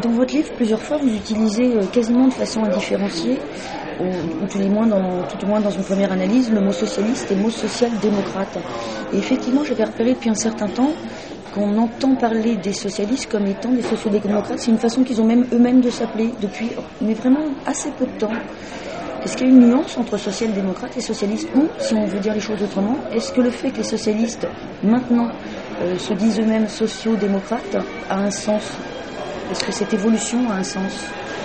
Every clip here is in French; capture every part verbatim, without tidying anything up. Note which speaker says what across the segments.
Speaker 1: Dans votre livre, plusieurs fois, vous utilisez quasiment de façon indifférenciée, ou, ou tout, les moins dans, tout au moins dans une première analyse, le mot socialiste et le mot social-démocrate. Et effectivement, j'avais repéré depuis un certain temps qu'on entend parler des socialistes comme étant des sociodémocrates. C'est une façon qu'ils ont même eux-mêmes de s'appeler depuis, mais vraiment assez peu de temps. Est-ce qu'il y a une nuance entre social-démocrate et socialiste? Ou, si on veut dire les choses autrement, est-ce que le fait que les socialistes, maintenant, euh, se disent eux-mêmes sociodémocrates, a un sens? Est-ce que cette évolution a un sens?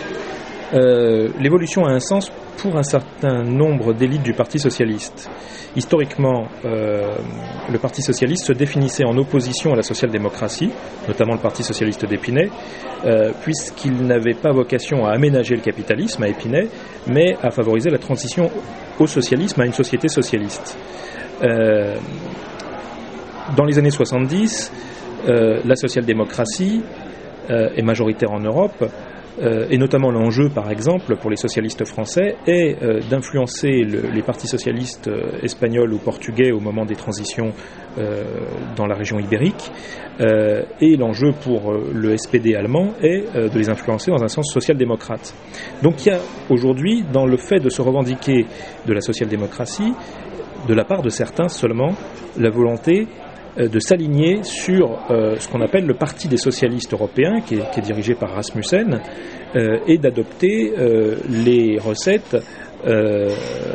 Speaker 2: euh, L'évolution a un sens pour un certain nombre d'élites du Parti socialiste. Historiquement, euh, le Parti socialiste se définissait en opposition à la social-démocratie, notamment le Parti socialiste d'Épinay, euh, puisqu'il n'avait pas vocation à aménager le capitalisme à Épinay, mais à favoriser la transition au socialisme, à une société socialiste. Euh, dans les années soixante-dix, euh, la social-démocratie euh, est majoritaire en Europe, Euh, et notamment l'enjeu, par exemple, pour les socialistes français, est euh, d'influencer le, les partis socialistes euh, espagnols ou portugais au moment des transitions euh, dans la région ibérique, euh, et l'enjeu pour euh, le S P D allemand est euh, de les influencer dans un sens social-démocrate. Donc il y a aujourd'hui, dans le fait de se revendiquer de la social-démocratie, de la part de certains seulement, la volonté de s'aligner sur euh, ce qu'on appelle le Parti des socialistes européens, qui est, qui est dirigé par Rasmussen, euh, et d'adopter euh, les recettes euh,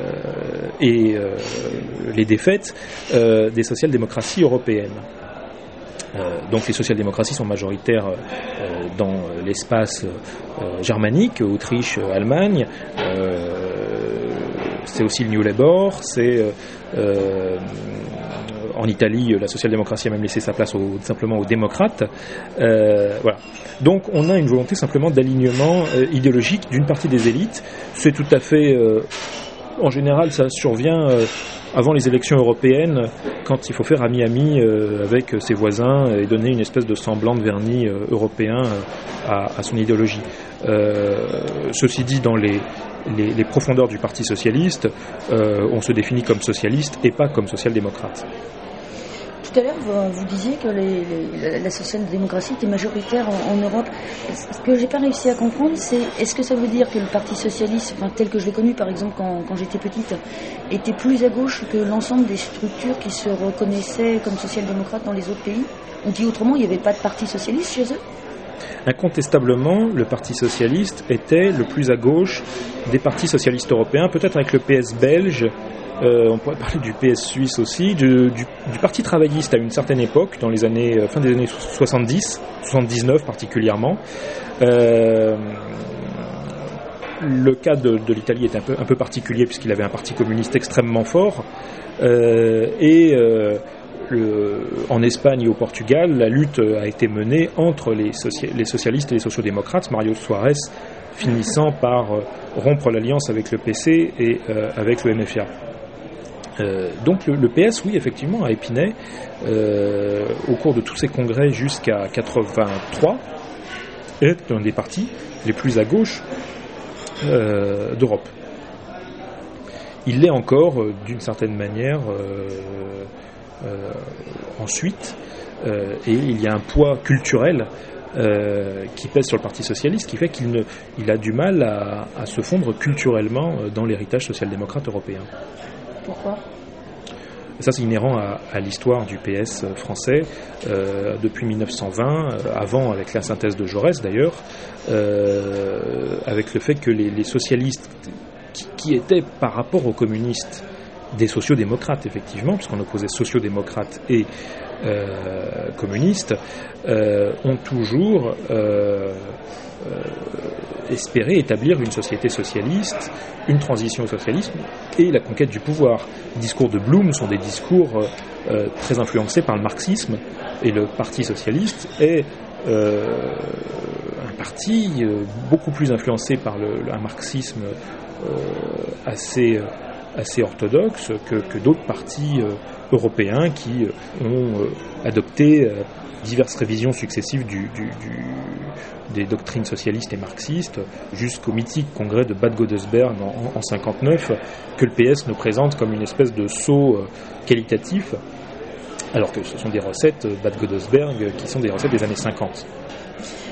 Speaker 2: et euh, les défaites euh, des social-démocraties européennes. Euh, donc les social-démocraties sont majoritaires euh, dans l'espace euh, germanique, Autriche, Allemagne, euh, c'est aussi le New Labour, c'est... Euh, En Italie, la social-démocratie a même laissé sa place au, simplement aux démocrates. Euh, voilà. Donc on a une volonté simplement d'alignement euh, idéologique d'une partie des élites. C'est tout à fait... Euh, en général, ça survient euh, avant les élections européennes, quand il faut faire ami-ami euh, avec ses voisins et donner une espèce de semblant de vernis euh, européen euh, à, à son idéologie. Euh, ceci dit, dans les... Les, les profondeurs du Parti socialiste, euh, on se définit comme socialiste et pas comme social-démocrate.
Speaker 1: Tout à l'heure, vous, vous disiez que les, les, la social-démocratie était majoritaire en, en Europe. Ce que j'ai pas réussi à comprendre, c'est est-ce que ça veut dire que le Parti socialiste, enfin, tel que je l'ai connu par exemple quand, quand j'étais petite, était plus à gauche que l'ensemble des structures qui se reconnaissaient comme social-démocrates dans les autres pays? On dit autrement, il n'y avait pas de Parti socialiste chez eux?
Speaker 2: Incontestablement, le Parti socialiste était le plus à gauche des partis socialistes européens, peut-être avec le P S belge, euh, on pourrait parler du P S suisse aussi, du, du, du Parti travailliste à une certaine époque, dans les années euh, fin des années soixante-dix, soixante-dix-neuf particulièrement. Euh, le cas de, de l'Italie est un peu, un peu particulier puisqu'il avait un parti communiste extrêmement fort, euh, et euh, Le, en Espagne et au Portugal, la lutte a été menée entre les, socia- les socialistes et les sociodémocrates, Mario Soares finissant par euh, rompre l'alliance avec le P C et euh, avec le M F A. Euh, donc le, le P S, oui, effectivement, à Épinay, euh, au cours de tous ces congrès jusqu'à quatre-vingt-trois, est un des partis les plus à gauche euh, d'Europe. Il l'est encore, euh, d'une certaine manière, euh, Euh, ensuite, euh, et il y a un poids culturel euh, qui pèse sur le Parti socialiste, qui fait qu'il ne, il a du mal à, à se fondre culturellement dans l'héritage social-démocrate européen.
Speaker 1: Pourquoi ?
Speaker 2: Ça, c'est inhérent à, à l'histoire du P S français euh, depuis mille neuf cent vingt, euh, avant avec la synthèse de Jaurès d'ailleurs, euh, avec le fait que les, les socialistes qui, qui étaient par rapport aux communistes des sociodémocrates, effectivement, puisqu'on opposait sociodémocrates et euh, communistes, euh, ont toujours euh, euh, espéré établir une société socialiste, une transition au socialisme et la conquête du pouvoir. Les discours de Blum sont des discours euh, très influencés par le marxisme, et le Parti socialiste est euh, un parti euh, beaucoup plus influencé par le, un marxisme euh, assez... Euh, assez orthodoxe que, que d'autres partis euh, européens qui euh, ont euh, adopté euh, diverses révisions successives du, du, du, des doctrines socialistes et marxistes, jusqu'au mythique congrès de Bad Godesberg en, en cinquante-neuf, que le P S nous présente comme une espèce de saut euh, qualitatif, alors que ce sont des recettes euh, Bad Godesberg qui sont des recettes des années cinquante.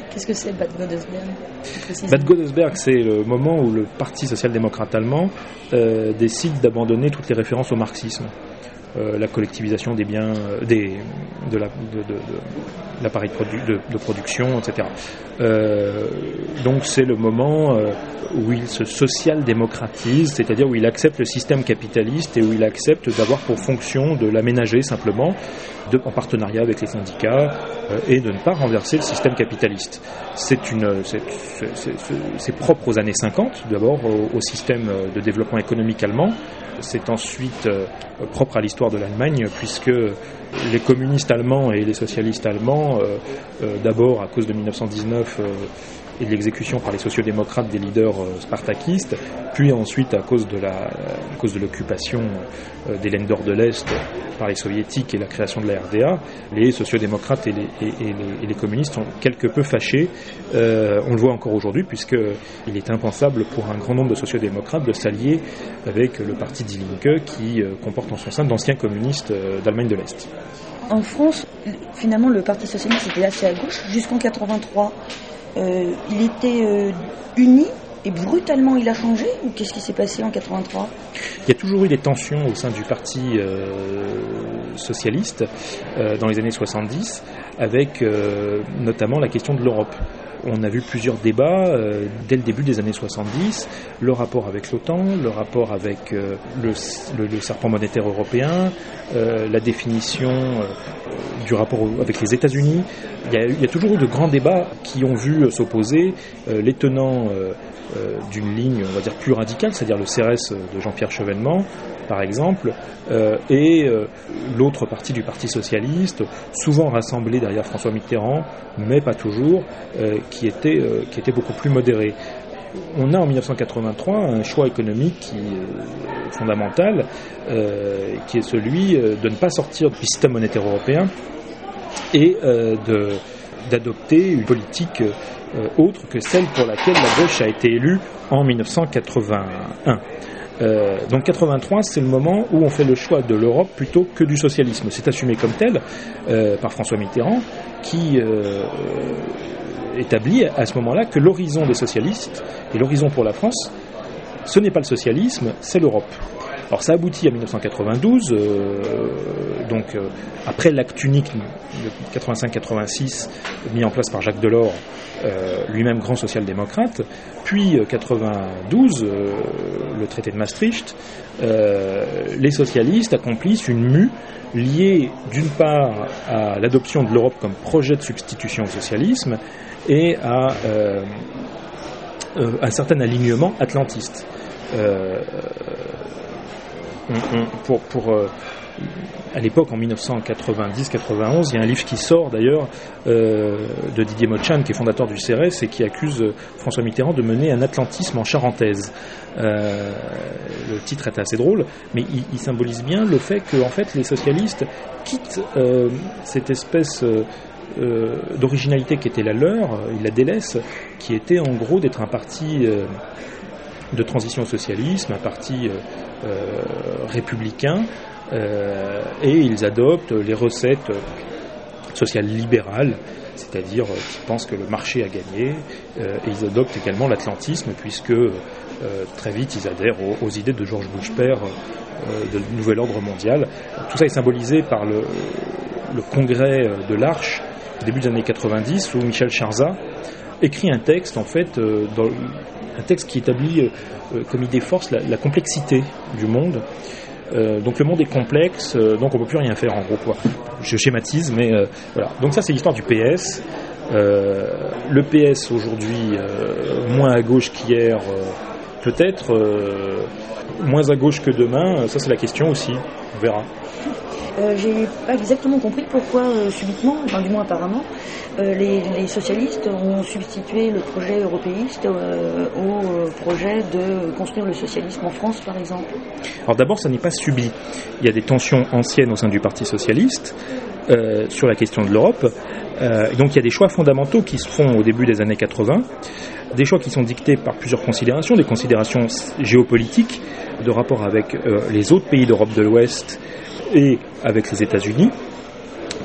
Speaker 1: Qu'est-ce que c'est Bad Godesberg ?
Speaker 2: Bad Godesberg, c'est le moment où le Parti social-démocrate allemand euh, décide d'abandonner toutes les références au marxisme. Euh, la collectivisation des biens, euh, des, de, la, de, de, de l'appareil produ- de, de production, et cetera. Euh, donc c'est le moment euh, où il se social-démocratise, c'est-à-dire où il accepte le système capitaliste et où il accepte d'avoir pour fonction de l'aménager simplement, de, en partenariat avec les syndicats, euh, et de ne pas renverser le système capitaliste. C'est, une, c'est, c'est, c'est, c'est propre aux années cinquante, d'abord au, au système de développement économique allemand. C'est ensuite euh, propre à l'histoire de l'Allemagne, puisque les communistes allemands et les socialistes allemands, euh, euh, d'abord à cause de dix-neuf cent dix-neuf euh, et de l'exécution par les sociodémocrates des leaders euh, spartakistes, puis ensuite à cause de, la, à cause de l'occupation euh, des Länder de l'Est par les soviétiques et la création de la R D A, les sociodémocrates et les, et, et les, et les communistes sont quelque peu fâchés. Euh, on le voit encore aujourd'hui, puisqu'il est impensable pour un grand nombre de sociodémocrates de s'allier avec le parti Die Linke qui euh, comporte en son sein d'anciens communistes euh, d'Allemagne de l'Est.
Speaker 1: En France, finalement, le Parti socialiste était assez à gauche jusqu'en quatre-vingt-trois. Euh, il était euh, uni et brutalement il a changé, ou qu'est-ce qui s'est passé en quatre-vingt-trois ?
Speaker 2: Il y a toujours eu des tensions au sein du Parti euh, socialiste euh, dans les années soixante-dix, avec euh, notamment la question de l'Europe. On a vu plusieurs débats euh, dès le début des années soixante-dix, le rapport avec l'OTAN, le rapport avec euh, le, le, le serpent monétaire européen, euh, la définition euh, du rapport avec les États-Unis. Il y, a, il y a toujours eu de grands débats qui ont vu s'opposer euh, les tenants euh, euh, d'une ligne, on va dire, plus radicale, c'est-à-dire le C R S de Jean-Pierre Chevènement, par exemple, euh, et euh, l'autre partie du Parti socialiste, souvent rassemblé derrière François Mitterrand, mais pas toujours, euh, qui était, euh, qui était beaucoup plus modéré. On a en dix-neuf cent quatre-vingt-trois un choix économique qui est fondamental, euh, qui est celui de ne pas sortir du système monétaire européen et euh, de, d'adopter une politique euh, autre que celle pour laquelle la gauche a été élue en dix-neuf cent quatre-vingt-un. Euh, donc quatre-vingt-trois, c'est le moment où on fait le choix de l'Europe plutôt que du socialisme. C'est assumé comme tel euh, par François Mitterrand, qui euh, établit à ce moment-là que l'horizon des socialistes et l'horizon pour la France, ce n'est pas le socialisme, c'est l'Europe. Alors ça aboutit à dix-neuf cent quatre-vingt-douze, euh, donc euh, après l'acte unique de quatre-vingt-cinq quatre-vingt-six mis en place par Jacques Delors, euh, lui-même grand social-démocrate, puis euh, quatre-vingt-douze, euh, le traité de Maastricht, euh, les socialistes accomplissent une mue liée d'une part à l'adoption de l'Europe comme projet de substitution au socialisme et à euh, euh, un certain alignement atlantiste. Euh, On, on, pour, pour, euh, à l'époque, en dix-neuf cent quatre-vingt-dix quatre-vingt-onze, il y a un livre qui sort d'ailleurs euh, de Didier Motschan, qui est fondateur du C R S et qui accuse François Mitterrand de mener un atlantisme en charentaise. Euh, le titre est assez drôle, mais il, il symbolise bien le fait que en fait, les socialistes quittent euh, cette espèce euh, euh, d'originalité qui était la leur, ils la délaissent, qui était en gros d'être un parti euh, de transition au socialisme, un parti euh, euh, républicain, euh, et ils adoptent les recettes sociales libérales, c'est-à-dire euh, qui pensent que le marché a gagné, euh, et ils adoptent également l'atlantisme, puisque euh, très vite ils adhèrent aux, aux idées de George Bush père euh, de nouvel ordre mondial. Tout ça est symbolisé par le, le congrès de l'Arche, au début des années quatre-vingt-dix, où Michel Charzat écrit un texte, en fait, euh, dans, un texte qui établit euh, comme idée force la, la complexité du monde. Euh, donc le monde est complexe, euh, donc on ne peut plus rien faire en gros, quoi. Je schématise, mais euh, voilà. Donc ça c'est l'histoire du P S. Euh, le P S aujourd'hui, euh, moins à gauche qu'hier, euh, peut-être, euh, moins à gauche que demain, ça c'est la question aussi, on verra.
Speaker 1: Euh, j'ai pas exactement compris pourquoi euh, subitement, enfin du moins apparemment, euh, les, les socialistes ont substitué le projet européiste euh, au euh, projet de construire le socialisme en France, par exemple.
Speaker 2: Alors d'abord, ça n'est pas subi. Il y a des tensions anciennes au sein du Parti socialiste euh, sur la question de l'Europe. Euh, donc il y a des choix fondamentaux qui se font au début des années quatre-vingts, des choix qui sont dictés par plusieurs considérations, des considérations géopolitiques, de rapport avec euh, les autres pays d'Europe de l'Ouest et avec les États-Unis,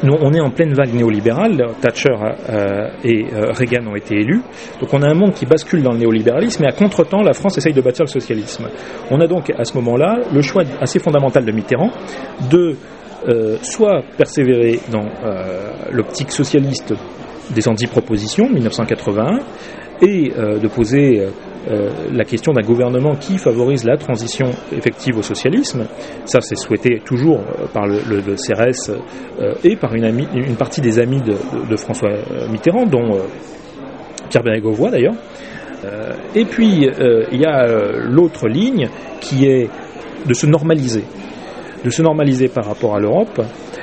Speaker 2: nous, on est en pleine vague néolibérale. Thatcher euh, et euh, Reagan ont été élus. Donc on a un monde qui bascule dans le néolibéralisme, et à contre-temps, la France essaye de bâtir le socialisme. On a donc à ce moment-là le choix assez fondamental de Mitterrand de euh, soit persévérer dans euh, l'optique socialiste des anti-propositions, mille neuf cent quatre-vingt-un, et euh, de poser euh, la question d'un gouvernement qui favorise la transition effective au socialisme. Ça, c'est souhaité toujours par le, le, le C R S euh, et par une, amie, une partie des amis de, de, de François Mitterrand, dont euh, Pierre Bérégovoy d'ailleurs. Euh, et puis, euh, il y a euh, l'autre ligne qui est de se normaliser, de se normaliser par rapport à l'Europe.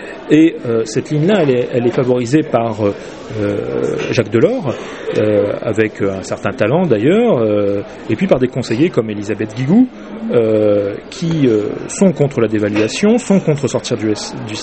Speaker 2: Et euh, cette ligne-là, elle est, elle est favorisée par euh, Jacques Delors, euh, avec un certain talent d'ailleurs, euh, et puis par des conseillers comme Elisabeth Guigou, euh, qui euh, sont contre la dévaluation, sont contre sortir du,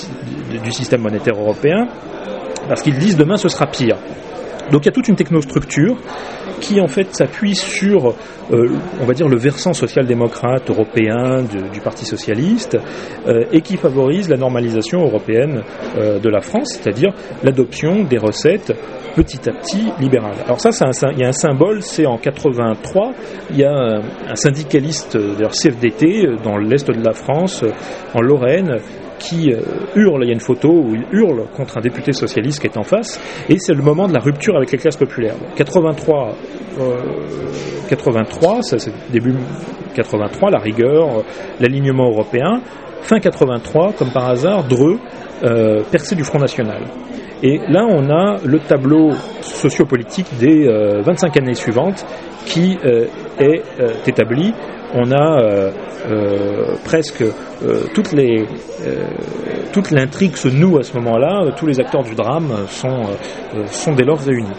Speaker 2: du, du système monétaire européen, parce qu'ils disent demain ce sera pire. Donc il y a toute une technostructure qui en fait s'appuie sur, euh, on va dire, le versant social-démocrate européen de, du Parti socialiste euh, et qui favorise la normalisation européenne euh, de la France, c'est-à-dire l'adoption des recettes petit à petit libérales. Alors ça, c'est un, il y a un symbole, c'est en quatre-vingt-trois, il y a un, un syndicaliste, d'ailleurs C F D T, dans l'est de la France, en Lorraine, qui euh, hurle, il y a une photo où il hurle contre un député socialiste qui est en face, et c'est le moment de la rupture avec les classes populaires. quatre-vingt-trois, euh, quatre-vingt-trois, ça, c'est début quatre-vingt-trois, la rigueur, l'alignement européen. Fin quatre-vingt-trois, comme par hasard, Dreux, euh, percé du Front National. Et là, on a le tableau sociopolitique des euh, vingt-cinq années suivantes qui euh, est euh, établi. On a euh, euh, presque euh, toutes les, euh, toute l'intrigue se noue à ce moment-là. Tous les acteurs du drame sont, euh, sont dès lors réunis.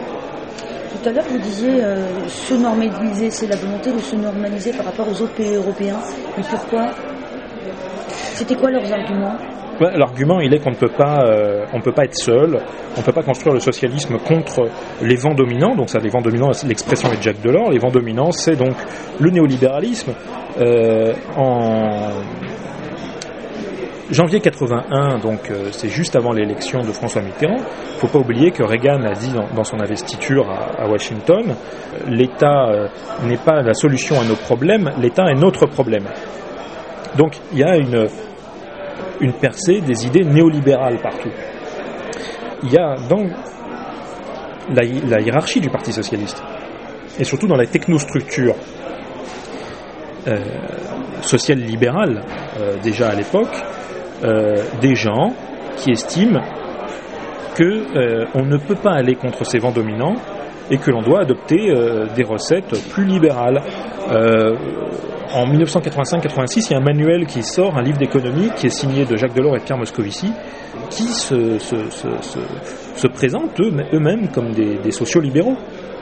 Speaker 1: Tout à l'heure, vous disiez euh, se normaliser, c'est la volonté de se normaliser par rapport aux autres pays européens. Mais pourquoi ? C'était quoi leurs arguments ?
Speaker 2: Ouais, l'argument, il est qu'on ne peut pas, euh, on ne peut pas être seul, on ne peut pas construire le socialisme contre les vents dominants. Donc ça, les vents dominants, l'expression est de Jacques Delors. Les vents dominants, c'est donc le néolibéralisme. Euh, en janvier quatre-vingt-un, donc euh, c'est juste avant l'élection de François Mitterrand. Il ne faut pas oublier que Reagan a dit dans, dans son investiture à, à Washington, euh, l'État euh, n'est pas la solution à nos problèmes, l'État est notre problème. Donc il y a une une percée des idées néolibérales partout. Il y a dans la, la hiérarchie du Parti socialiste, et surtout dans la technostructure euh, sociale libérale, euh, déjà à l'époque, euh, des gens qui estiment qu'on euh, ne peut pas aller contre ces vents dominants et que l'on doit adopter euh, des recettes plus libérales. Euh, En dix-neuf cent quatre-vingt-cinq quatre-vingt-six, il y a un manuel qui sort, un livre d'économie qui est signé de Jacques Delors et Pierre Moscovici, qui se, se, se, se, se présentent eux, eux-mêmes comme des, des sociaux libéraux.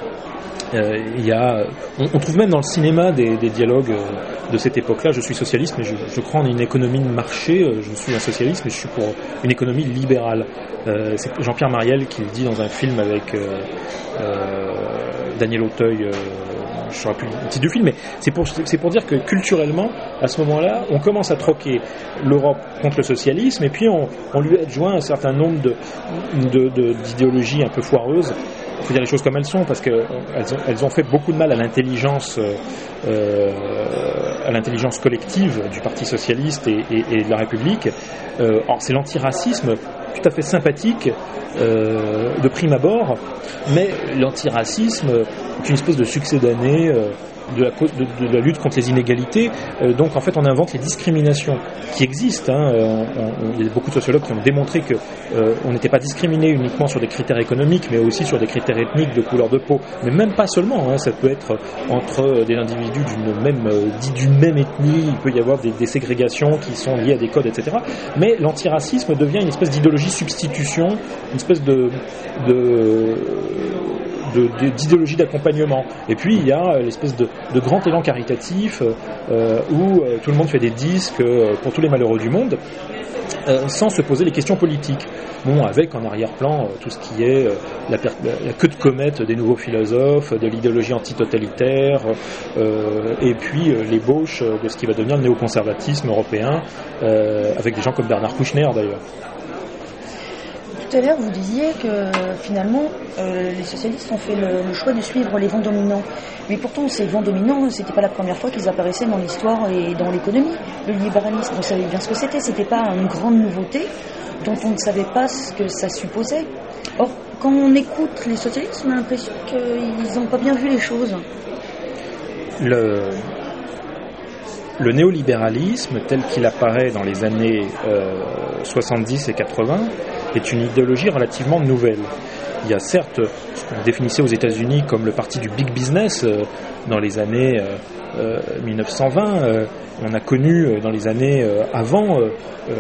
Speaker 2: Euh, il y a, on, on trouve même dans le cinéma des, des dialogues de cette époque-là. Je suis socialiste, mais je, je crois en une économie de marché. Je suis un socialiste, mais je suis pour une économie libérale. Euh, c'est Jean-Pierre Mariel qui le dit dans un film avec euh, euh, Daniel Auteuil. Euh, je ne saurais plus le titre du film, mais c'est pour, c'est pour dire que culturellement, à ce moment-là, on commence à troquer l'Europe contre le socialisme, et puis on, on lui adjoint un certain nombre de, de, de, d'idéologies un peu foireuses. Il faut dire les choses comme elles sont, parce qu'elles ont, elles ont fait beaucoup de mal à l'intelligence, euh, à l'intelligence collective du Parti socialiste et, et, et de la République. Euh, alors c'est l'antiracisme tout à fait sympathique euh, de prime abord, mais l'antiracisme est une espèce de succédané euh, de, la, de, de la lutte contre les inégalités. Euh, donc en fait on invente les discriminations qui existent. Hein. On, on, il y a beaucoup de sociologues qui ont démontré que euh, on n'était pas discriminé uniquement sur des critères économiques, mais aussi sur des critères ethniques, de couleur de peau, mais même pas seulement. Hein. Ça peut être entre des individus d'une même, euh, dits d'une même ethnie, il peut y avoir des, des ségrégations qui sont liées à des codes, et cetera. Mais l'antiracisme devient une espèce d'idéologie substitution, une espèce de, de De, de, d'idéologie d'accompagnement. Et puis il y a l'espèce de, de grand élan caritatif euh, où euh, tout le monde fait des disques euh, pour tous les malheureux du monde euh, sans se poser les questions politiques. Bon, avec en arrière-plan euh, tout ce qui est euh, la, per- la queue de comète des nouveaux philosophes, de l'idéologie antitotalitaire, euh, et puis euh, l'ébauche de ce qui va devenir le néoconservatisme européen, euh, avec des gens comme Bernard Kouchner d'ailleurs.
Speaker 1: tout à l'heure, vous disiez que finalement, euh, les socialistes ont fait le, le choix de suivre les vents dominants. Mais pourtant, ces vents dominants, c'était pas la première fois qu'ils apparaissaient dans l'histoire et dans l'économie. Le libéralisme, on savait bien ce que c'était. C'était pas une grande nouveauté dont on ne savait pas ce que ça supposait. Or, quand on écoute les socialistes, on a l'impression qu'ils n'ont pas bien vu les choses.
Speaker 2: Le, le néolibéralisme, tel qu'il apparaît dans les années euh, soixante-dix et quatre-vingts, est une idéologie relativement nouvelle. Il y a certes ce qu'on définissait aux États-Unis comme le parti du big business euh, dans les années euh, euh, mille neuf cent vingt. Euh, on a connu euh, dans les années euh, avant euh, euh,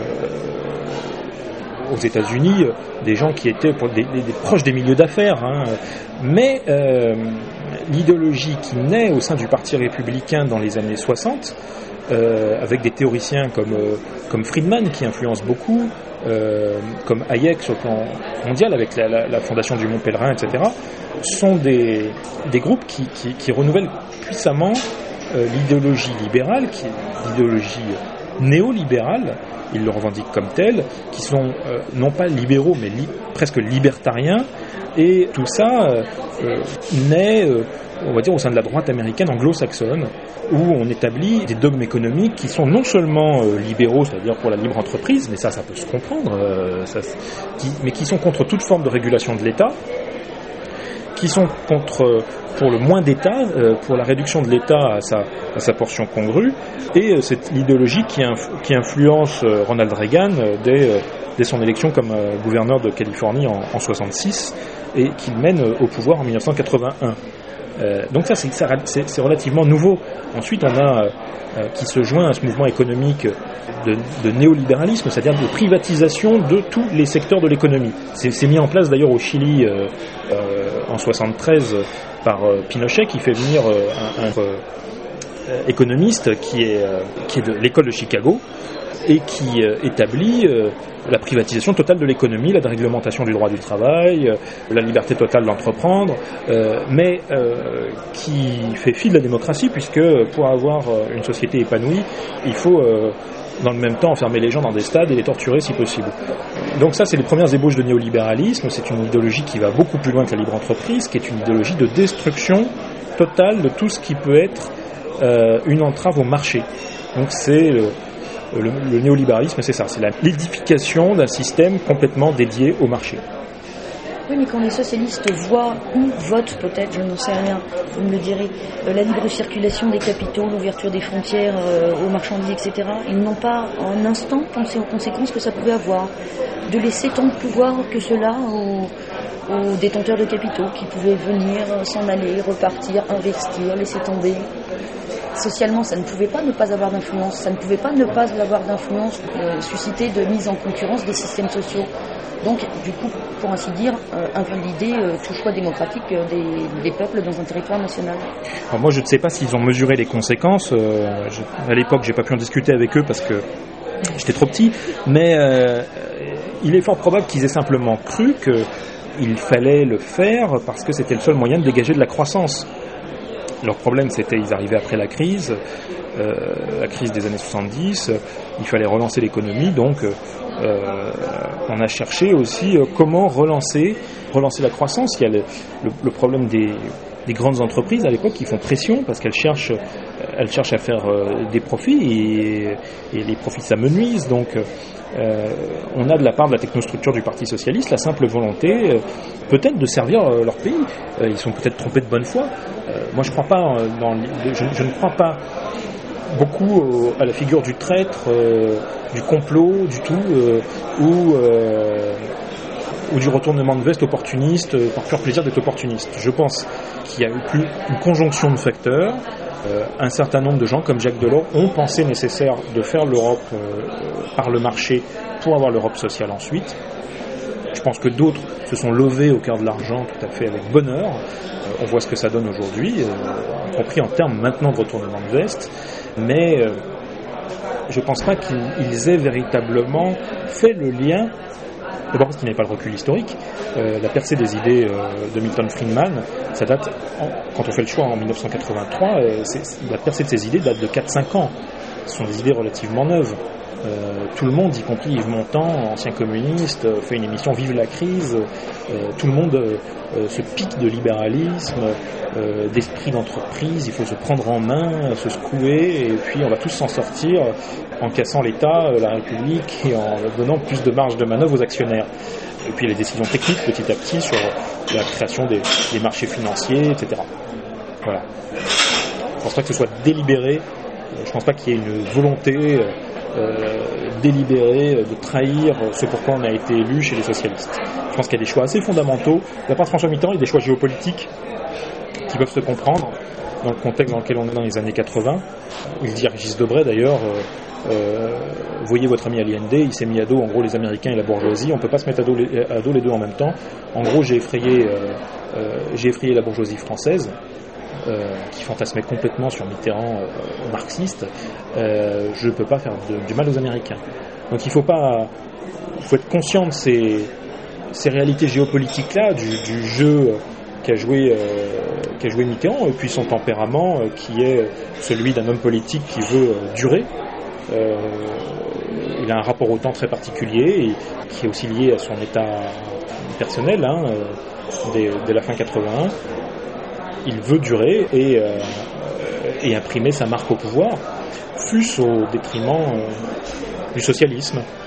Speaker 2: aux États-Unis euh, des gens qui étaient pour des, des, des proches des milieux d'affaires. Hein. Mais euh, l'idéologie qui naît au sein du Parti républicain dans les années soixante, euh, avec des théoriciens comme, euh, comme Friedman qui influencent beaucoup, euh, comme Hayek sur le plan mondial avec la, la, la fondation du Mont Pèlerin, et cetera, sont des, des groupes qui, qui, qui renouvellent puissamment euh, l'idéologie libérale, qui est l'idéologie néolibérale, ils le revendiquent comme tel, qui sont euh, non pas libéraux mais li- presque libertariens, et tout ça euh, euh, naît, euh, on va dire, au sein de la droite américaine anglo-saxonne, où on établit des dogmes économiques qui sont non seulement euh, libéraux, c'est-à-dire pour la libre entreprise, mais ça, ça peut se comprendre, euh, ça, qui, mais qui sont contre toute forme de régulation de l'État, qui sont contre, pour le moins d'État, euh, pour la réduction de l'État à sa, à sa portion congrue, et euh, c'est l'idéologie qui, inf, qui influence euh, Ronald Reagan euh, dès, euh, dès son élection comme euh, gouverneur de Californie en, en soixante-six, et qu'il mène euh, au pouvoir en mille neuf cent quatre-vingt-un. Euh, donc ça, c'est, c'est, c'est relativement nouveau. Ensuite, on a euh, euh, qui se joint à ce mouvement économique de, de néolibéralisme, c'est-à-dire de privatisation de tous les secteurs de l'économie. C'est, c'est mis en place d'ailleurs au Chili euh, euh, en soixante-treize par euh, Pinochet, qui fait venir euh, un, un euh, économiste qui est, euh, qui est de l'école de Chicago, et qui euh, établit euh, la privatisation totale de l'économie, la déréglementation du droit du travail, euh, la liberté totale d'entreprendre, euh, mais euh, qui fait fi de la démocratie, puisque pour avoir euh, une société épanouie, il faut euh, dans le même temps enfermer les gens dans des stades et les torturer si possible. Donc ça, c'est les premières ébauches de néolibéralisme. C'est une idéologie qui va beaucoup plus loin que la libre entreprise, qui est une idéologie de destruction totale de tout ce qui peut être euh, une entrave au marché. Donc c'est euh, Le, le néolibéralisme, c'est ça, c'est la, l'édification d'un système complètement dédié au marché.
Speaker 1: Oui, mais quand les socialistes voient ou votent peut-être, je n'en sais rien, vous me le direz, euh, la libre circulation des capitaux, l'ouverture des frontières euh, aux marchandises, et cetera, ils n'ont pas un instant pensé aux conséquences que ça pouvait avoir, de laisser tant de pouvoir que cela aux, aux détenteurs de capitaux qui pouvaient venir, s'en aller, repartir, investir, laisser tomber. Socialement, ça ne pouvait pas ne pas avoir d'influence, ça ne pouvait pas ne pas avoir d'influence, euh, susciter de mise en concurrence des systèmes sociaux. Donc, du coup, pour ainsi dire, euh, invalider euh, tout choix démocratique euh, des, des peuples dans un territoire national.
Speaker 2: Alors moi, je ne sais pas s'ils ont mesuré les conséquences. Euh, je, à l'époque, j'ai pas pu en discuter avec eux parce que j'étais trop petit, mais euh, il est fort probable qu'ils aient simplement cru qu'il fallait le faire parce que c'était le seul moyen de dégager de la croissance. Leur problème, c'était ils arrivaient après la crise, euh, la crise des années soixante-dix, il fallait relancer l'économie, donc euh, on a cherché aussi euh, comment relancer, relancer la croissance. Il y a le, le, le problème des, des grandes entreprises à l'époque qui font pression parce qu'elles cherchent, elles cherchent à faire euh, des profits et, et les profits s'amenuisent, donc Euh, on a de la part de la technostructure du Parti socialiste la simple volonté euh, peut-être de servir euh, leur pays. Euh, ils sont peut-être trompés de bonne foi. Euh, moi je crois pas euh, dans, je, je ne crois pas beaucoup euh, à la figure du traître, euh, du complot, du tout, euh, ou euh, ou du retournement de veste opportuniste euh, par pur plaisir d'être opportuniste. Je pense qu'il y a eu plus une conjonction de facteurs. Euh, un certain nombre de gens, comme Jacques Delors, ont pensé nécessaire de faire l'Europe euh, par le marché pour avoir l'Europe sociale ensuite. Je pense que d'autres se sont levés au cœur de l'argent tout à fait avec bonheur. Euh, on voit ce que ça donne aujourd'hui, euh, y compris en termes maintenant de retournement de veste. Mais euh, je ne pense pas qu'ils aient véritablement fait le lien. D'abord parce qu'il n'y avait pas le recul historique. Euh, la percée des idées euh, de Milton Friedman, ça date, en, quand on fait le choix en dix-neuf cent quatre-vingt-trois, euh, c'est, la percée de ces idées date de quatre à cinq ans. Ce sont des idées relativement neuves. Euh, tout le monde, y compris Yves Montand, ancien communiste, euh, fait une émission Vive la crise. Euh, tout le monde euh, se pique de libéralisme, euh, d'esprit d'entreprise. Il faut se prendre en main, se secouer, et puis on va tous s'en sortir en cassant l'État, euh, la République, et en donnant plus de marge de manœuvre aux actionnaires. Et puis les décisions techniques petit à petit sur la création des, des marchés financiers, et cetera. Voilà. Je ne pense pas que ce soit délibéré. Je ne pense pas qu'il y ait une volonté euh, délibérée de trahir ce pourquoi on a été élu chez les socialistes. Je pense qu'il y a des choix assez fondamentaux. De la part de François Mitterrand, il y a des choix géopolitiques qui peuvent se comprendre dans le contexte dans lequel on est dans les années quatre-vingts. Il dit à Régis Debray d'ailleurs, euh, euh, voyez votre ami Allende, il s'est mis à dos en gros les Américains et la bourgeoisie, on ne peut pas se mettre à dos, les, à dos les deux en même temps. En gros, j'ai effrayé, euh, euh, j'ai effrayé la bourgeoisie française, Euh, qui fantasmait complètement sur Mitterrand euh, marxiste, euh, je ne peux pas faire de, du mal aux Américains. Donc il faut pas, il faut être conscient de ces, ces réalités géopolitiques-là, du, du jeu qu'a joué, euh, qu'a joué Mitterrand, et puis son tempérament euh, qui est celui d'un homme politique qui veut euh, durer. Euh, il a un rapport au temps très particulier, et qui est aussi lié à son état personnel, hein, euh, dès, dès la fin quatre-vingt-un. Il veut durer et, euh, et imprimer sa marque au pouvoir, fût-ce au détriment euh, du socialisme.